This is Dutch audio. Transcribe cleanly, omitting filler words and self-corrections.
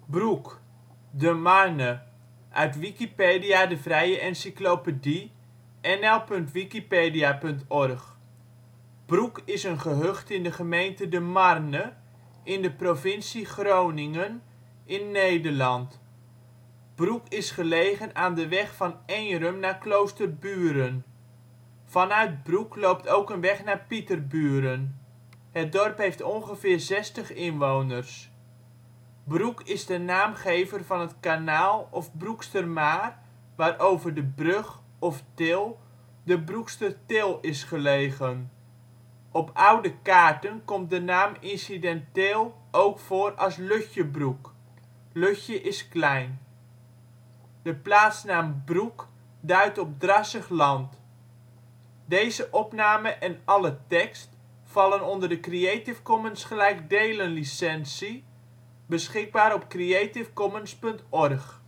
Broek, De Marne, uit Wikipedia, de vrije encyclopedie. nl.wikipedia.org. Broek is een gehucht in de gemeente De Marne in de provincie Groningen in Nederland. Broek is gelegen aan de weg van Eenrum naar Kloosterburen. Vanuit Broek loopt ook een weg naar Pieterburen. Het dorp heeft ongeveer 60 inwoners. Broek is de naamgever van het kanaal of Broekstermaar waarover de brug of til de Broekstertil is gelegen. Op oude kaarten komt de naam incidenteel ook voor als Lutjebroek. Lutje is klein. De plaatsnaam Broek duidt op drassig land. Deze opname en alle tekst vallen onder de Creative Commons gelijkdelen licentie. Beschikbaar op creativecommons.org